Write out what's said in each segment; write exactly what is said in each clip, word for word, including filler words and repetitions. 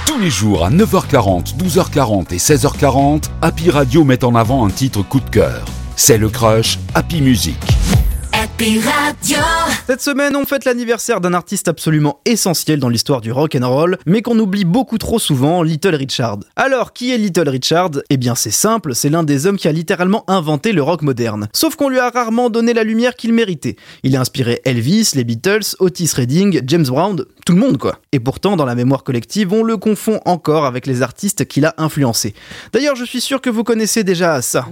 Tous les jours à neuf heures quarante, douze heures quarante et seize heures quarante, Happy Radio met en avant un titre coup de cœur. C'est le Crush Happy Music. Happy Radio. Cette semaine, on fête l'anniversaire d'un artiste absolument essentiel dans l'histoire du rock and roll, mais qu'on oublie beaucoup trop souvent, Little Richard. Alors, qui est Little Richard ? Eh bien, c'est simple, c'est l'un des hommes qui a littéralement inventé le rock moderne. Sauf qu'on lui a rarement donné la lumière qu'il méritait. Il a inspiré Elvis, les Beatles, Otis Redding, James Brown, tout le monde quoi. Et pourtant, dans la mémoire collective, on le confond encore avec les artistes qu'il a influencés. D'ailleurs, je suis sûr que vous connaissez déjà ça.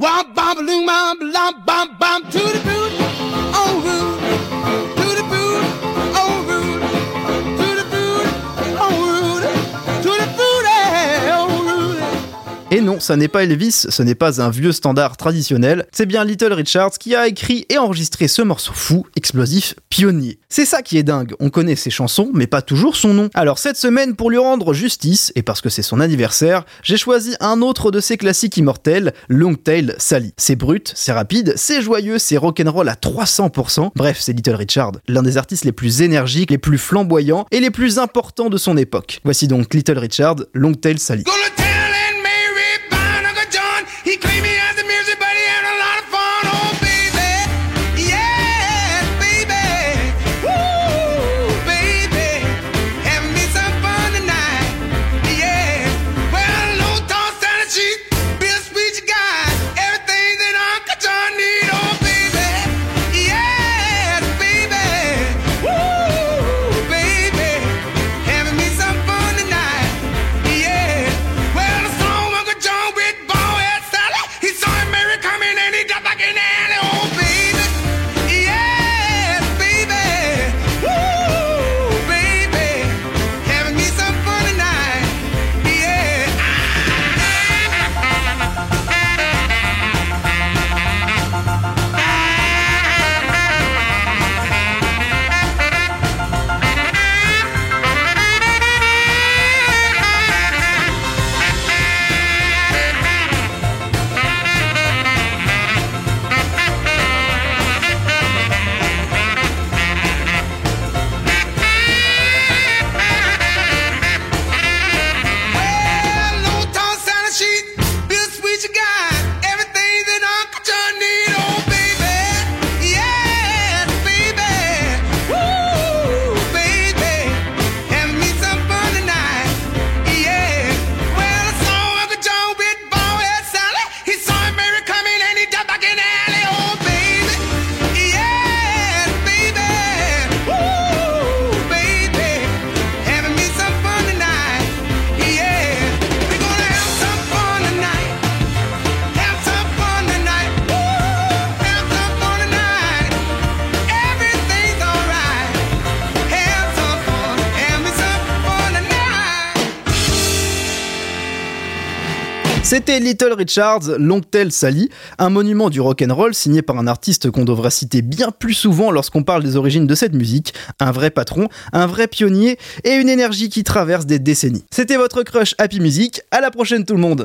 Et non, ça n'est pas Elvis, ce n'est pas un vieux standard traditionnel, c'est bien Little Richard qui a écrit et enregistré ce morceau fou, explosif, pionnier. C'est ça qui est dingue, on connaît ses chansons, mais pas toujours son nom. Alors cette semaine, pour lui rendre justice, et parce que c'est son anniversaire, j'ai choisi un autre de ses classiques immortels, Longtail Sally. C'est brut, c'est rapide, c'est joyeux, c'est rock'n'roll à trois cents pour cent, bref, c'est Little Richard, l'un des artistes les plus énergiques, les plus flamboyants et les plus importants de son époque. Voici donc Little Richard, Longtail Sally. He claimed me as a music buddy and a lot of fun, oh baby, yeah, baby, woo, baby, having me some fun tonight, yeah. Well, low tall Santa sheet, be a sweet guy, everything that Uncle John need, oh baby, yeah, baby, woo, baby, having me some fun tonight, yeah. Well, the song Uncle John with ball head. He saw him Mary coming and he dropped like an alley. Oh, baby, yes, baby, woo, baby, having me some fun tonight, yeah. C'était Little Richard, Longtail Sally, un monument du rock'n'roll signé par un artiste qu'on devrait citer bien plus souvent lorsqu'on parle des origines de cette musique, un vrai patron, un vrai pionnier et une énergie qui traverse des décennies. C'était votre crush Happy Music, à la prochaine tout le monde.